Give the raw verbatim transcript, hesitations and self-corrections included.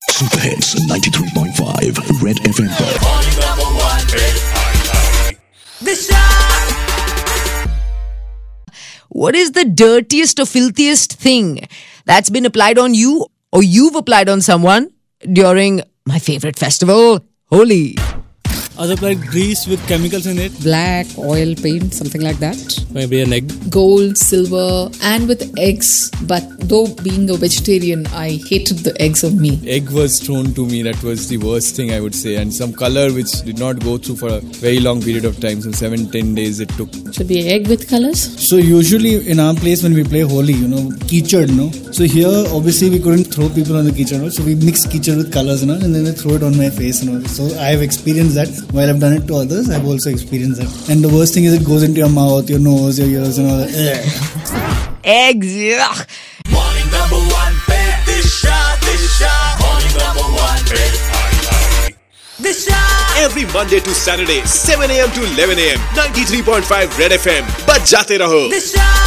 Super Hits ninety-three point five Red F M पर What is the dirtiest or filthiest thing that's been applied on you or you've applied on someone during my favorite festival, Holi? I've applied grease with chemicals in it. Black oil paint, something like that. Maybe an egg. Gold, silver, and with eggs. But though being a vegetarian, I hated the eggs of me. Egg was thrown to me. That was the worst thing, I would say. And some color which did not go through for a very long period of time. Some seven, ten days it took. Should be egg with colors? So usually in our place when we play Holi, you know, Keechad, no? So here obviously we couldn't throw people on the Keechad, no? So we mix Keechad with colors, no? And then they throw it on my face, you know? So I have experienced that. While I've done it to others, I've also experienced that. And the worst thing is it goes into your mouth, your nose, your ears and all that. Eggs, yuck. Morning number one, Disha, Disha. Morning number one, Disha. Every Monday to Saturday, seven a.m. to eleven a.m. ninety-three point five Red F M. Baj jate raho. Disha.